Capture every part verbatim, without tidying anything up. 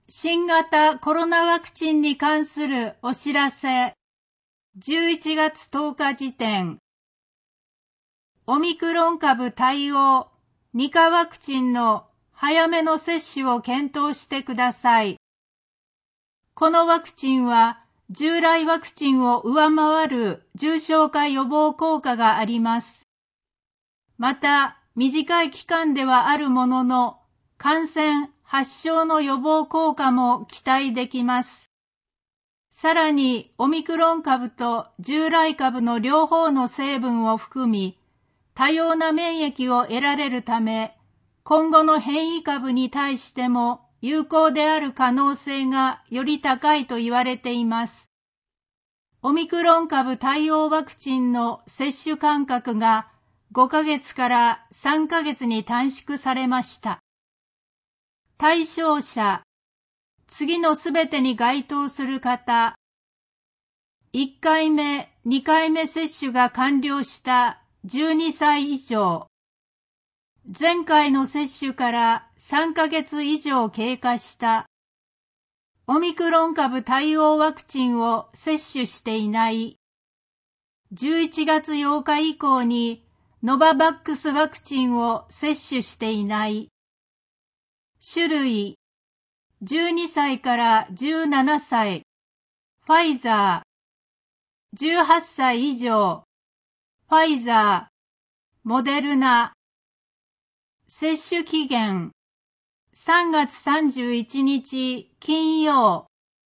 新型コロナワクチンに関するお知らせ。じゅういちがつとおか時点。オミクロン株対応にかワクチンの早めの接種を検討してください。このワクチンは従来ワクチンを上回る重症化予防効果があります。また、短い期間ではあるものの、感染・発症の予防効果も期待できます。さらに、オミクロン株と従来株の両方の成分を含み、多様な免疫を得られるため、今後の変異株に対しても有効である可能性がより高いと言われています。オミクロン株対応ワクチンの接種間隔がごかげつからさんかげつに短縮されました。対象者、次のすべてに該当する方、いっかいめ、にかいめ接種が完了したじゅうにさい以上、前回の接種からさんかげつ以上経過した、オミクロン株対応ワクチンを接種していない、じゅういちがつようか以降にノババックスワクチンを接種していない、種類、じゅうにさいからじゅうななさい、ファイザー、じゅうはっさい以上、ファイザー、モデルナ、接種期限、さんがつさんじゅういちにち金曜。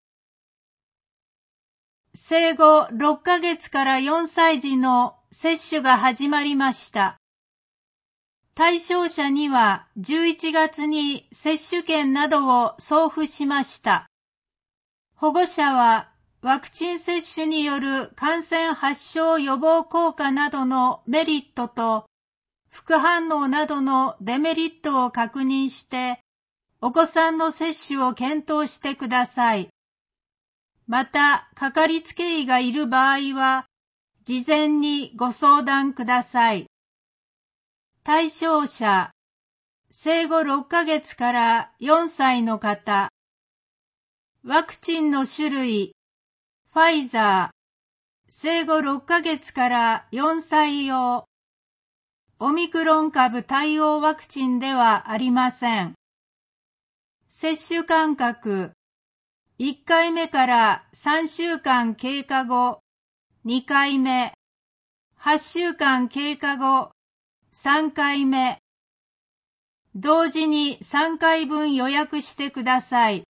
生後ろっかげつからよんさい児の接種が始まりました。対象者にはじゅういちがつに接種券などを送付しました。保護者はワクチン接種による感染発症予防効果などのメリットと副反応などのデメリットを確認してお子さんの接種を検討してください。また、かかりつけ医がいる場合は事前にご相談ください。対象者、生後ろっかげつからよんさいの方、ワクチンの種類、ファイザー、生後ろっかげつからよんさい用、オミクロン株対応ワクチンではありません。接種間隔、いっかいめからさんしゅうかん経過後、にかいめ、はっしゅうかん経過後、さんかいめ、同時にさんかいぶん予約してください。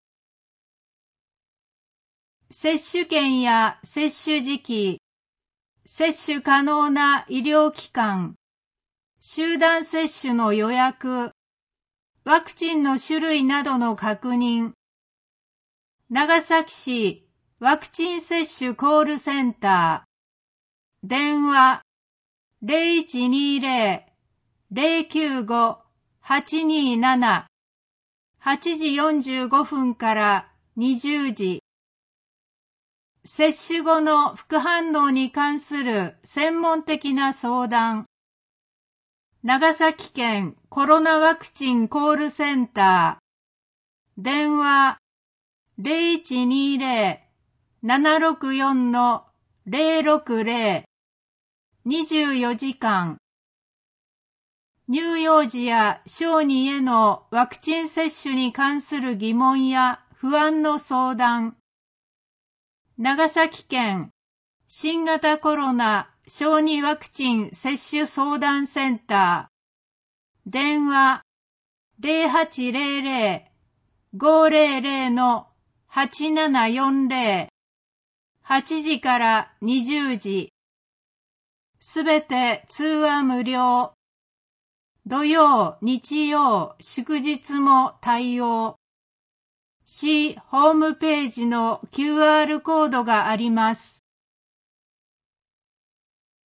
接種券や接種時期、接種可能な医療機関、集団接種の予約、ワクチンの種類などの確認、長崎市ワクチン接種コールセンター、電話 ゼロいちにゼロ ゼロきゅうご はちになな はちじよんじゅうごふんからにじゅうじ。接種後の副反応に関する専門的な相談。長崎県コロナワクチンコールセンター。電話 ゼロいちにゼロ ななろくよん ゼロろくゼロ。にじゅうよじかん。乳幼児や小児へのワクチン接種に関する疑問や不安の相談。長崎県新型コロナ小児ワクチン接種相談センター。電話 ゼロはちゼロゼロ ごゼロゼロ はちななよんゼロ。はちじからにじゅうじ。すべて通話無料。土曜、日曜、祝日も対応。市ホームページの キューアール コードがあります。